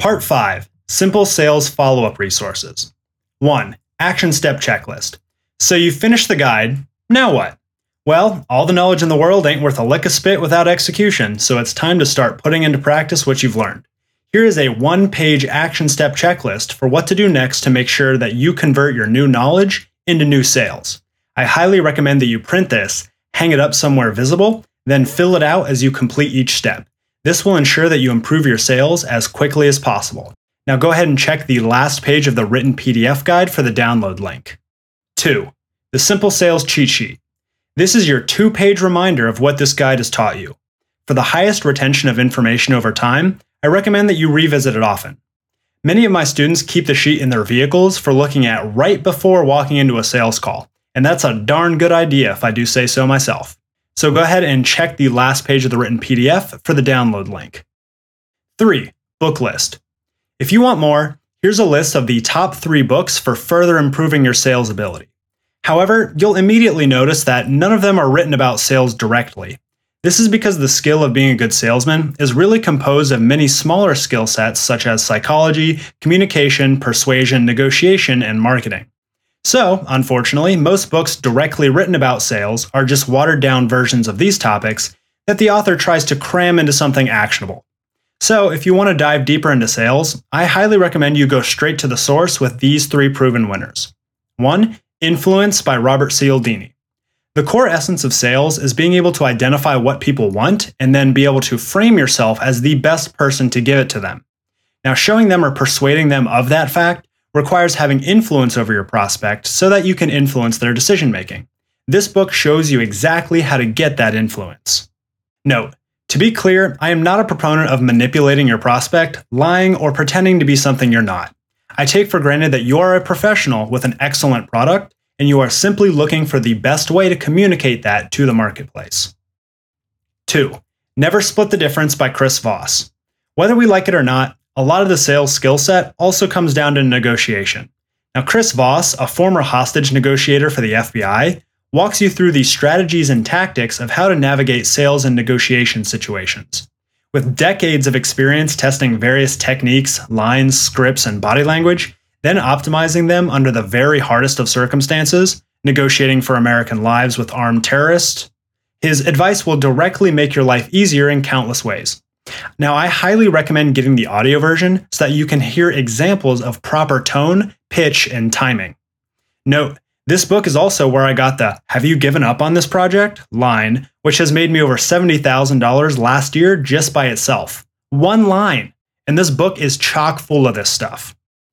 Part 5, Simple Sales Follow-Up Resources. 1. Action Step Checklist. So you finished the guide, now what? Well, all the knowledge in the world ain't worth a lick of spit without execution, so it's time to start putting into practice what you've learned. Here is a one-page action step checklist for what to do next to make sure that you convert your new knowledge into new sales. I highly recommend that you print this, hang it up somewhere visible, then fill it out as you complete each step. This will ensure that you improve your sales as quickly as possible. Now go ahead and check the last page of the written PDF guide for the download link. 2. The Simple Sales Cheat Sheet. This is your 2-page reminder of what this guide has taught you. For the highest retention of information over time, I recommend that you revisit it often. Many of my students keep the sheet in their vehicles for looking at right before walking into a sales call, and that's a darn good idea if I do say so myself. So go ahead and check the last page of the written PDF for the download link. 3. Book list. If you want more, here's a list of the top 3 books for further improving your sales ability. However, you'll immediately notice that none of them are written about sales directly. This is because the skill of being a good salesman is really composed of many smaller skill sets such as psychology, communication, persuasion, negotiation, and marketing. So, unfortunately, most books directly written about sales are just watered-down versions of these topics that the author tries to cram into something actionable. So, if you want to dive deeper into sales, I highly recommend you go straight to the source with these 3 proven winners. 1. Influence by Robert Cialdini. The core essence of sales is being able to identify what people want and then be able to frame yourself as the best person to give it to them. Now, showing them or persuading them of that fact requires having influence over your prospect so that you can influence their decision making. This book shows you exactly how to get that influence. Note, to be clear, I am not a proponent of manipulating your prospect, lying, or pretending to be something you're not. I take for granted that you are a professional with an excellent product, and you are simply looking for the best way to communicate that to the marketplace. 2. Never Split the Difference by Chris Voss. Whether we like it or not, a lot of the sales skill set also comes down to negotiation. Now, Chris Voss, a former hostage negotiator for the FBI, walks you through the strategies and tactics of how to navigate sales and negotiation situations. With decades of experience testing various techniques, lines, scripts, and body language, then optimizing them under the very hardest of circumstances, negotiating for American lives with armed terrorists, his advice will directly make your life easier in countless ways. Now, I highly recommend getting the audio version so that you can hear examples of proper tone, pitch, and timing. Note, this book is also where I got the "Have you given up on this project?" line, which has made me over $70,000 last year just by itself. One line, and this book is chock full of this stuff.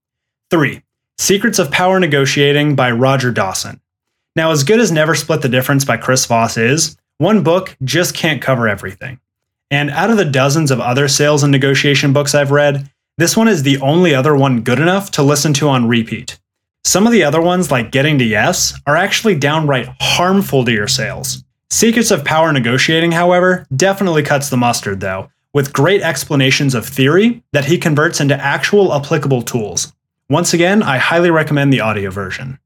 3. Secrets of Power Negotiating by Roger Dawson. Now, as good as Never Split the Difference by Chris Voss is, one book just can't cover everything. And out of the dozens of other sales and negotiation books I've read, this one is the only other one good enough to listen to on repeat. Some of the other ones, like Getting to Yes, are actually downright harmful to your sales. Secrets of Power Negotiating, however, definitely cuts the mustard though, with great explanations of theory that he converts into actual applicable tools. Once again, I highly recommend the audio version.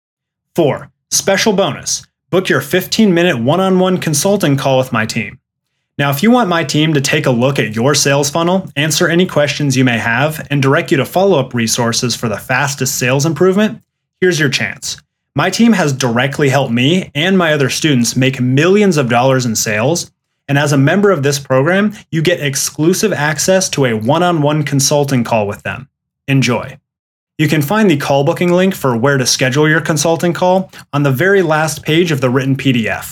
4. Special bonus. Book your 15-minute one-on-one consulting call with my team. Now, if you want my team to take a look at your sales funnel, answer any questions you may have, and direct you to follow-up resources for the fastest sales improvement, here's your chance. My team has directly helped me and my other students make millions of dollars in sales, and as a member of this program, you get exclusive access to a one-on-one consulting call with them. Enjoy. You can find the call booking link for where to schedule your consulting call on the very last page of the written PDF.